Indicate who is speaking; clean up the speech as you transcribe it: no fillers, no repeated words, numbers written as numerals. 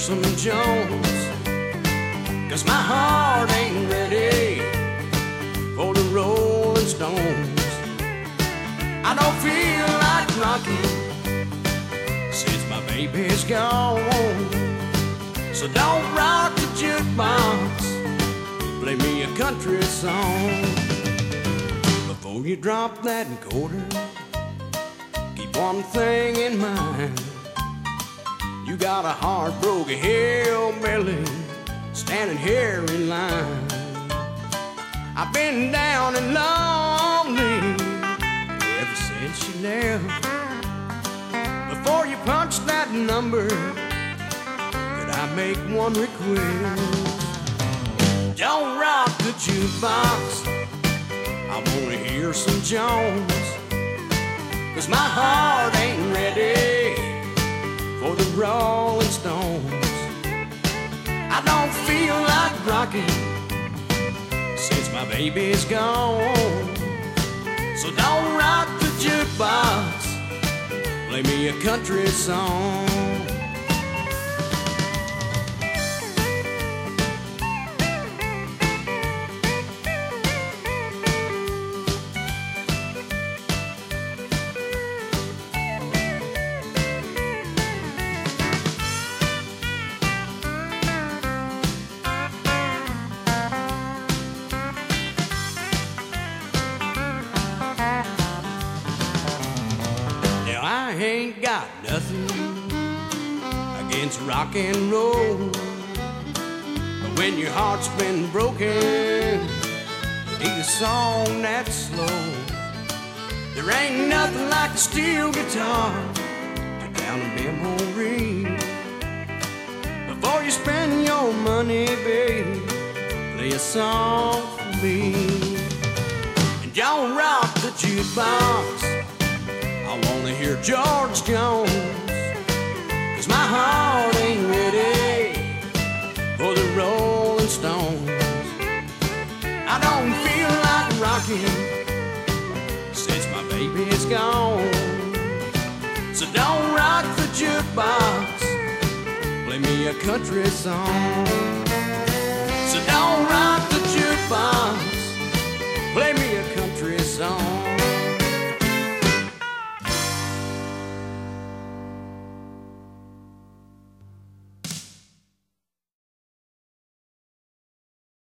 Speaker 1: some Jones, 'cause my heart ain't ready for the Rolling Stones. I don't feel like rocking since my baby's gone. So don't rock the jukebox, play me a country song. Before you drop that quarter, keep one thing in mind. You got a heartbroken hillbilly standing here in line. I've been down and lonely ever since you left. Before you punch that number, could I make one request? Don't rock the jukebox, I wanna hear some Jones, 'cause my heart ain't ready for the Rolling Stones. I don't feel like rocking since my baby's gone. So don't rock the jukebox, play me a country song. I ain't got nothing against rock and roll, but when your heart's been broken, you need a song that's slow. There ain't nothing like a steel guitar to down a memory. Before you spend your money, baby, play a song for me. And don't rock the jukebox, I wanna hear George Jones, 'cause my heart ain't ready for the Rolling Stones. I don't feel like rocking since my baby's gone. So don't rock the jukebox, play me a country song. So don't rock